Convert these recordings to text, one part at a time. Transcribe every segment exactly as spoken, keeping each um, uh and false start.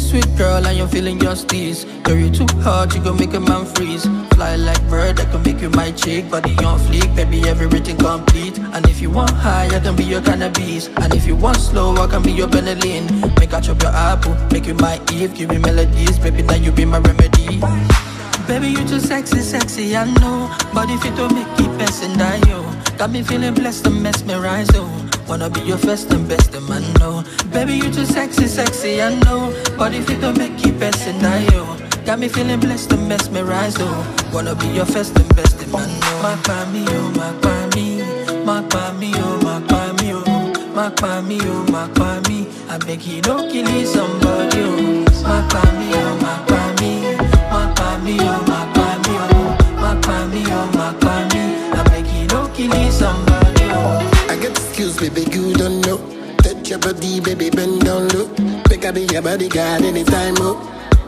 sweet girl and you're feeling justice. Girl, you too hard, you gon' make a man freeze. Fly like bird, I can make you my chick. Body on fleek, baby, everything complete. And if you want high, I can be your cannabis. And if you want slow, I can be your Benylin. Make I chop your apple, make you my Eve. Give me melodies, baby, now you be my remedy. Baby, you too sexy, sexy, I know. Body fit to make it best and die, yo. Got me feeling blessed and mesmerized, oh. Wanna be your first and best, and man, know. Baby, you too sexy, sexy, I know. Body fit to make it best and die, yo. Got me feeling blessed and mesmerized, oh. Wanna be your first and best, and man, know. My pami, oh, my pami. My pami, oh, my pami, oh. My pami, oh, my pami. I beg you, don't kill you somebody, oh. My pami, oh, my pami. My pami, oh, my pami, oh. My pami, oh, my pami. I beg you, don't kill you somebody, oh. I get skills, baby, you don't know. Touch your body, baby, bend down low. Pick up your bodyguard anytime, oh.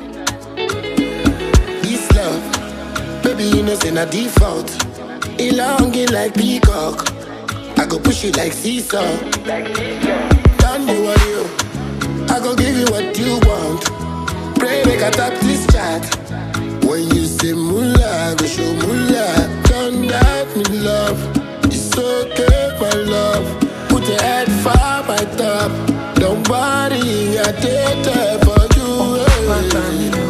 This love, baby, you know, say not default. Elongate like peacock. I go push it like seesaw. Don't do what you. I go give you what you want. Pray make I tap this chat. When you say moolah, I go show moolah. Don't doubt me, love. It's okay, my love. Put your head far my top. Don't worry, I take time for you. My pami,